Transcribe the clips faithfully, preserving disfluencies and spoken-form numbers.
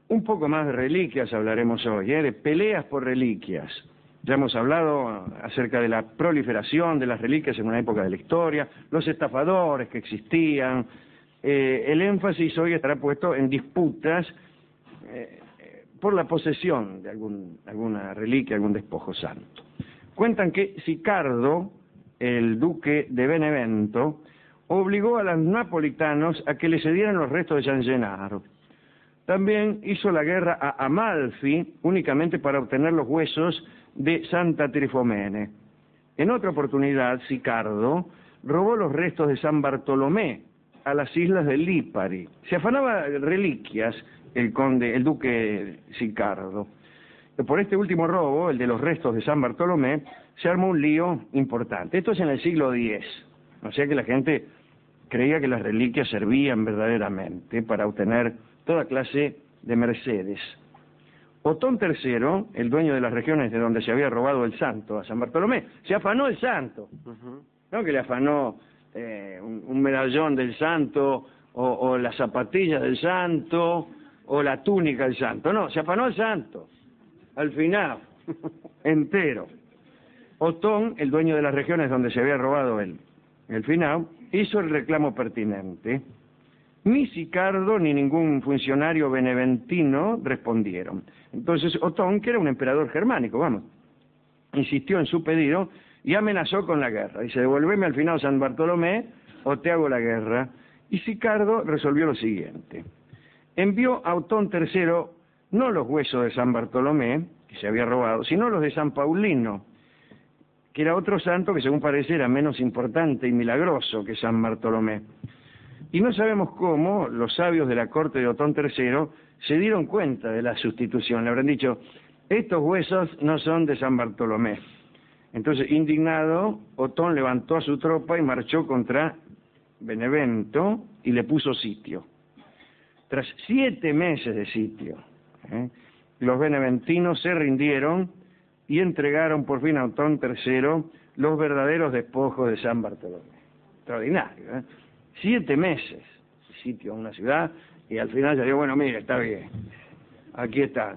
Un poco más de reliquias hablaremos hoy, ¿eh? De peleas por reliquias. Ya hemos hablado acerca de la proliferación de las reliquias en una época de la historia, los estafadores que existían. Eh, el énfasis hoy estará puesto en disputas eh, por la posesión de algún, alguna reliquia, algún despojo santo. Cuentan que Sicardo, el duque de Benevento, obligó a los napolitanos a que le cedieran los restos de San Gennaro. También hizo la guerra a Amalfi únicamente para obtener los huesos de Santa Trifomene. En otra oportunidad, Sicardo robó los restos de San Bartolomé a las islas de Lipari. Se afanaba reliquias el conde, el duque Sicardo. Por este último robo, el de los restos de San Bartolomé, se armó un lío importante. Esto es en el siglo diez, o sea que la gente creía que las reliquias servían verdaderamente para obtener toda clase de mercedes. Otón tercero, el dueño de las regiones de donde se había robado el santo a San Bartolomé, se afanó el santo. Uh-huh. No que le afanó eh, un, un medallón del santo, o, o las zapatillas del santo, o la túnica del santo. No, se afanó el santo, al final, entero. Otón, el dueño de las regiones donde se había robado el, el final, hizo el reclamo pertinente. Ni Sicardo ni ningún funcionario beneventino respondieron. Entonces Otón, que era un emperador germánico, vamos, insistió en su pedido y amenazó con la guerra. Dice, devuélveme al final San Bartolomé o te hago la guerra. Y Sicardo resolvió lo siguiente. Envió a Otón tercero no los huesos de San Bartolomé, que se había robado, sino los de San Paulino, que era otro santo que según parece era menos importante y milagroso que San Bartolomé. Y no sabemos cómo los sabios de la corte de Otón tercero se dieron cuenta de la sustitución. Le habrán dicho, estos huesos no son de San Bartolomé. Entonces, indignado, Otón levantó a su tropa y marchó contra Benevento y le puso sitio. Tras siete meses de sitio, ¿eh? los beneventinos se rindieron y entregaron por fin a Otón tercero los verdaderos despojos de San Bartolomé. Extraordinario, ¿eh? Siete meses de sitio a una ciudad y al final ya digo, bueno, mire, está bien, aquí están.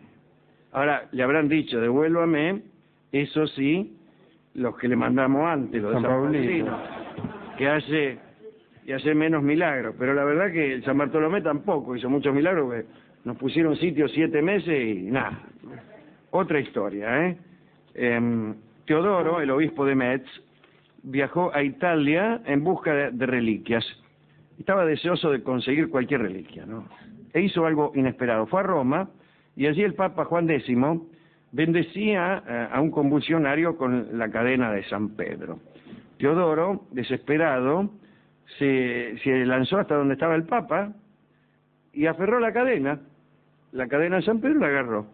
Ahora, le habrán dicho, devuélvame, eso sí, los que le mandamos antes, los de San Paulino, que hace, y hace menos milagros, pero la verdad que el San Bartolomé tampoco hizo muchos milagros, porque nos pusieron sitio siete meses y nada. Otra historia, ¿eh? eh Teodoro, el obispo de Metz, viajó a Italia en busca de, de reliquias. Estaba deseoso de conseguir cualquier reliquia, ¿no? E hizo algo inesperado. Fue a Roma y allí el Papa Juan décimo bendecía eh, a un convulsionario con la cadena de San Pedro. Teodoro, desesperado, se, se lanzó hasta donde estaba el Papa y aferró la cadena. La cadena de San Pedro la agarró.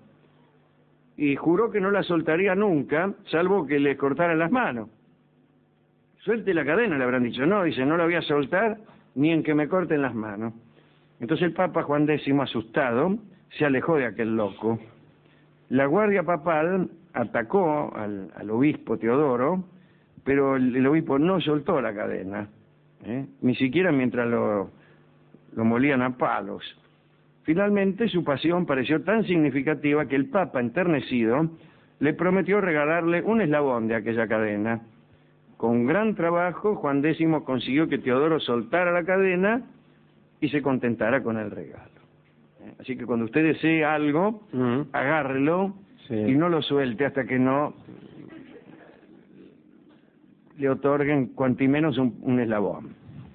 Y juró que no la soltaría nunca, salvo que le cortaran las manos. Suelte la cadena, le habrán dicho. No, dice, no la voy a soltar ni en que me corten las manos. Entonces el Papa Juan décimo, asustado, se alejó de aquel loco. La guardia papal atacó al, al obispo Teodoro, pero el, el obispo no soltó la cadena, ¿eh? Ni siquiera mientras lo, lo molían a palos. Finalmente su pasión pareció tan significativa que el Papa, enternecido, le prometió regalarle un eslabón de aquella cadena. Con gran trabajo, Juan décimo consiguió que Teodoro soltara la cadena y se contentara con el regalo. Así que cuando usted desee algo, uh-huh. agárrelo sí. y no lo suelte hasta que no le otorguen cuanti menos un, un eslabón.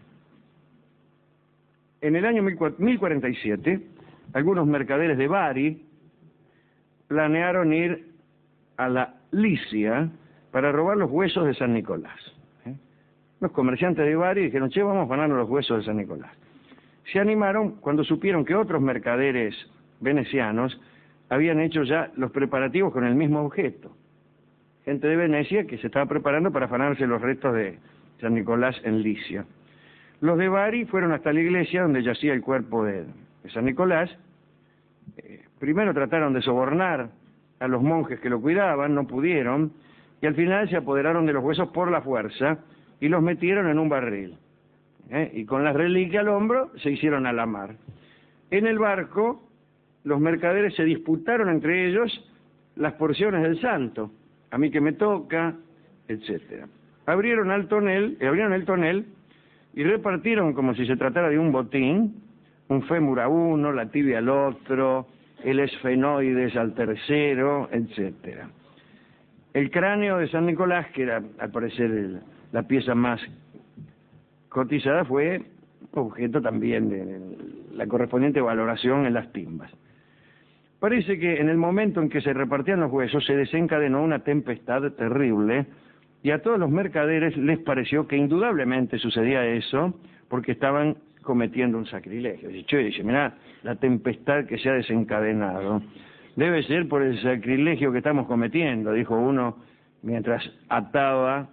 En el año mil cuarenta y siete, algunos mercaderes de Bari planearon ir a la Licia para robar los huesos de San Nicolás. ¿eh? Los comerciantes de Bari dijeron, che, vamos a ganarnos los huesos de San Nicolás. Se animaron cuando supieron que otros mercaderes venecianos habían hecho ya los preparativos con el mismo objeto. Gente de Venecia que se estaba preparando para afanarse los restos de San Nicolás en Licia. Los de Bari fueron hasta la iglesia donde yacía el cuerpo de, de San Nicolás. Eh, primero trataron de sobornar a los monjes que lo cuidaban, no pudieron, y al final se apoderaron de los huesos por la fuerza y los metieron en un barril. ¿eh? Y con las reliquias al hombro se hicieron a la mar. En el barco los mercaderes se disputaron entre ellos las porciones del santo, a mí que me toca, etcétera. Abrieron el tonel, abrieron el tonel y repartieron como si se tratara de un botín, un fémur a uno, la tibia al otro, el esfenoides al tercero, etcétera. El cráneo de San Nicolás, que era al parecer el, la pieza más cotizada, fue objeto también de, de la correspondiente valoración en las timbas. Parece que en el momento en que se repartían los huesos se desencadenó una tempestad terrible y a todos los mercaderes les pareció que indudablemente sucedía eso porque estaban cometiendo un sacrilegio. Dice, dice, mirá, la tempestad que se ha desencadenado debe ser por el sacrilegio que estamos cometiendo, dijo uno mientras ataba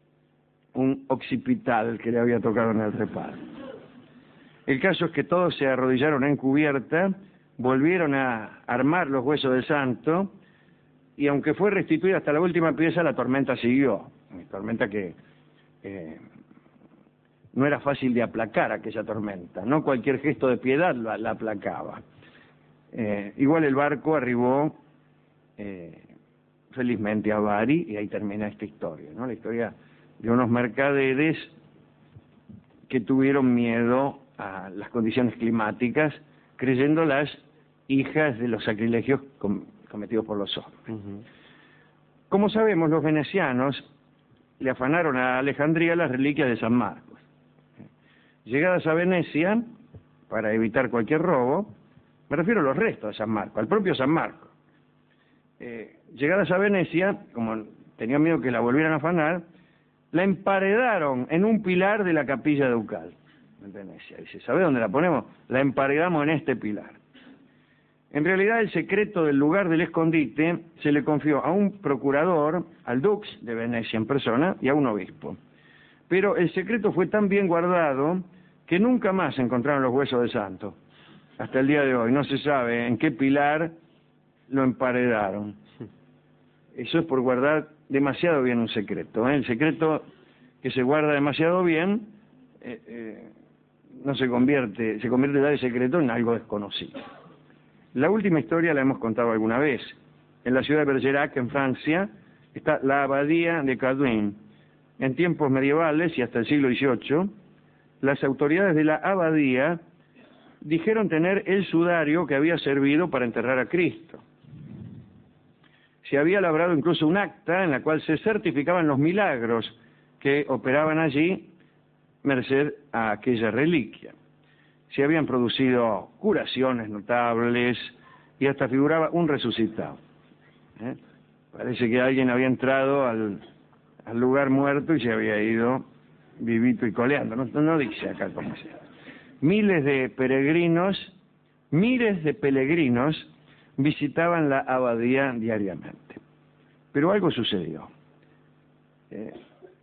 un occipital que le había tocado en el reparto. El caso es que todos se arrodillaron en cubierta, volvieron a armar los huesos del santo y aunque fue restituida hasta la última pieza, la tormenta siguió. Una tormenta que eh, no era fácil de aplacar, aquella tormenta. No cualquier gesto de piedad la, la aplacaba. Eh, igual el barco arribó eh, felizmente a Bari y ahí termina esta historia, ¿no? La historia de unos mercaderes que tuvieron miedo a las condiciones climáticas, creyéndolas hijas de los sacrilegios com cometidos por los hombres. Uh-huh. Como sabemos, los venecianos le afanaron a Alejandría las reliquias de San Marcos. Llegadas a Venecia, para evitar cualquier robo, me refiero a los restos de San Marcos, al propio San Marcos. Eh, llegadas a Venecia, como tenían miedo que la volvieran a afanar, la emparedaron en un pilar de la capilla ducal en Venecia. Dice, ¿sabe dónde la ponemos? La emparedamos en este pilar. En realidad el secreto del lugar del escondite se le confió a un procurador, al dux de Venecia en persona y a un obispo. Pero el secreto fue tan bien guardado que nunca más se encontraron los huesos del santo. Hasta el día de hoy no se sabe en qué pilar lo emparedaron. Eso es por guardar demasiado bien un secreto, ¿eh? El secreto que se guarda demasiado bien eh, eh, no se convierte, se convierte ya de secreto en algo desconocido. La última historia la hemos contado alguna vez. En la ciudad de Bergerac, en Francia, está la abadía de Cadouin. En tiempos medievales y hasta el siglo dieciocho, las autoridades de la abadía dijeron tener el sudario que había servido para enterrar a Cristo. Se había labrado incluso un acta en la cual se certificaban los milagros que operaban allí merced a aquella reliquia. Se habían producido curaciones notables y hasta figuraba un resucitado. ¿Eh? Parece que alguien había entrado al, al lugar muerto y se había ido vivito y coleando. No, no dice acá cómo sea. Miles de peregrinos, miles de peregrinos visitaban la abadía diariamente. Pero algo sucedió. Eh,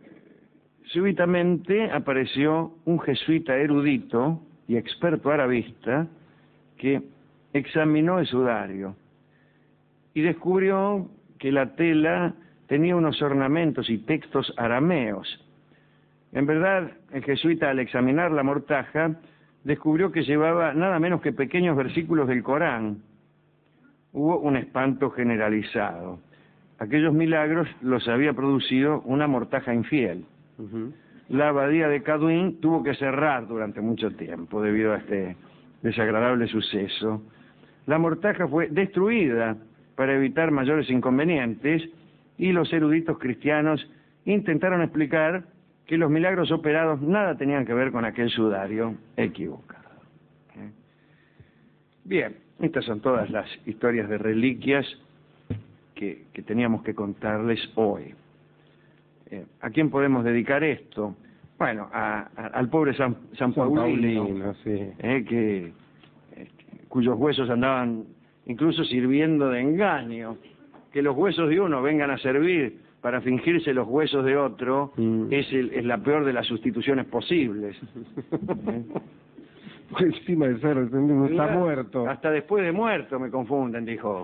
súbitamente apareció un jesuita erudito y experto arabista que examinó el sudario y descubrió que la tela tenía unos ornamentos y textos arameos. En verdad, el jesuita, al examinar la mortaja, descubrió que llevaba nada menos que pequeños versículos del Corán. Hubo un espanto generalizado. Aquellos milagros los había producido una mortaja infiel. Uh-huh. La abadía de Cadouin tuvo que cerrar durante mucho tiempo debido a este desagradable suceso. La mortaja fue destruida para evitar mayores inconvenientes y los eruditos cristianos intentaron explicar que los milagros operados nada tenían que ver con aquel sudario equivocado. ¿Eh? Bien, estas son todas las historias de reliquias que, que teníamos que contarles hoy. Eh, ¿A quién podemos dedicar esto? Bueno, a, a, al pobre San, San, San Paulino, Paulino sí. eh, que, eh, cuyos huesos andaban incluso sirviendo de engaño. Que los huesos de uno vengan a servir para fingirse los huesos de otro mm. es, el, es la peor de las sustituciones posibles. ¿Eh? Por encima de ser, está muerto. Hasta después de muerto me confunden, dijo,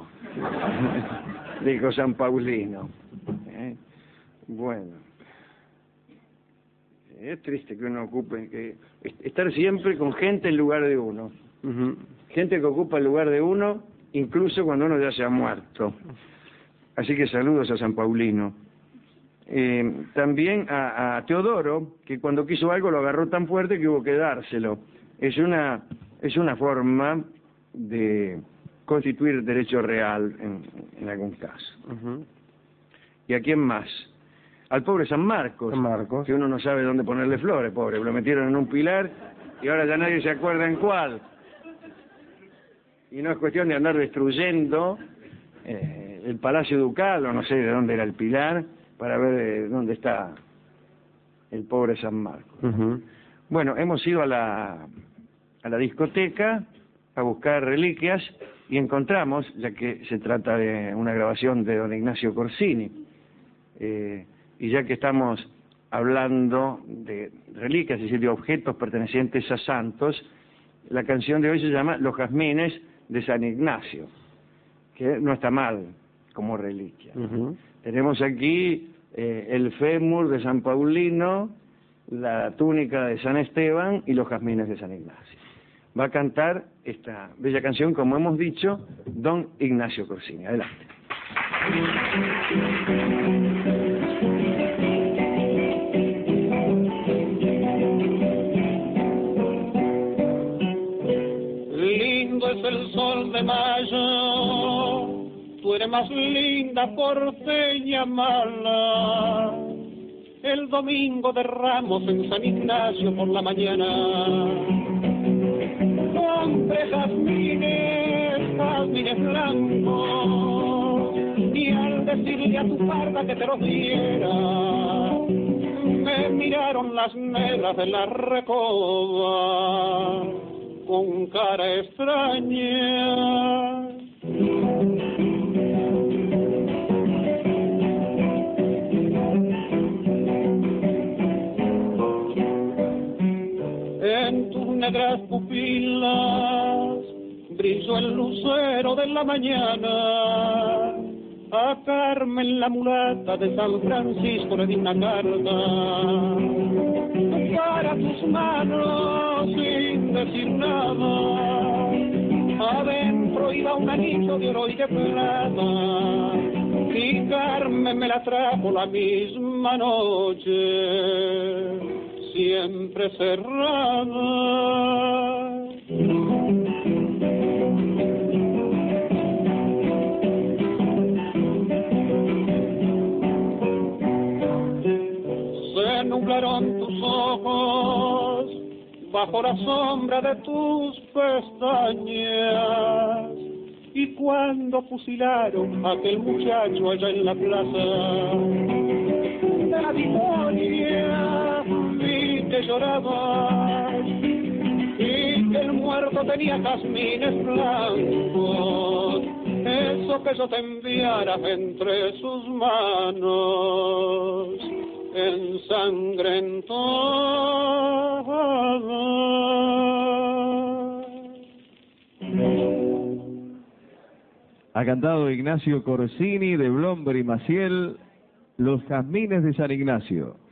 dijo San Paulino. ¿Eh? Bueno, es triste que uno ocupe, que estar siempre con gente en lugar de uno. Uh-huh. Gente que ocupa el lugar de uno incluso cuando uno ya se ha muerto. Así que saludos a San Paulino. Eh, también a, a Teodoro, que cuando quiso algo lo agarró tan fuerte que hubo que dárselo. Es una, es una forma de constituir derecho real en, en algún caso. Uh-huh. ¿Y a quién más? Al pobre San Marcos, San Marcos, que uno no sabe dónde ponerle flores, pobre. Lo metieron en un pilar y ahora ya nadie se acuerda en cuál. Y no es cuestión de andar destruyendo eh, el Palacio Ducal, o no sé de dónde era el pilar, para ver eh, dónde está el pobre San Marcos. uh-huh. Bueno, hemos ido a la, a la discoteca a buscar reliquias y encontramos, ya que se trata de una grabación de don Ignacio Corsini, eh, y ya que estamos hablando de reliquias, es decir, de objetos pertenecientes a santos, la canción de hoy se llama Los Jazmines de San Ignacio, que no está mal como reliquia. Uh-huh. Tenemos aquí eh, el fémur de San Paulino, la túnica de San Esteban y los jazmines de San Ignacio. Va a cantar esta bella canción, como hemos dicho, don Ignacio Corsini. Adelante. Lindo es el sol de mayo, tú eres más linda porteña mala. El domingo de Ramos en San Ignacio por la mañana, compré jazmines, jazmines blancos, y al decirle a tu parda que te los diera, me miraron las negras de la recoba con cara extraña. En tus negras pupilas brilló el lucero de la mañana. A Carmen la mulata de San Francisco le di una carta para tus manos sin decir nada. Adentro iba un anillo de oro y de plata, y Carmen me la trajo la misma noche, siempre cerrada. Se nublaron tus ojos bajo la sombra de tus pestañas, y cuando fusilaron a aquel muchacho allá en la plaza de la Victoria, vi que llorabas y que el muerto tenía jazmines blancos, eso que yo te enviara entre sus manos ensangrentadas. Ha cantado Ignacio Corsini de Blomberg y Maciel, Los Jazmines de San Ignacio.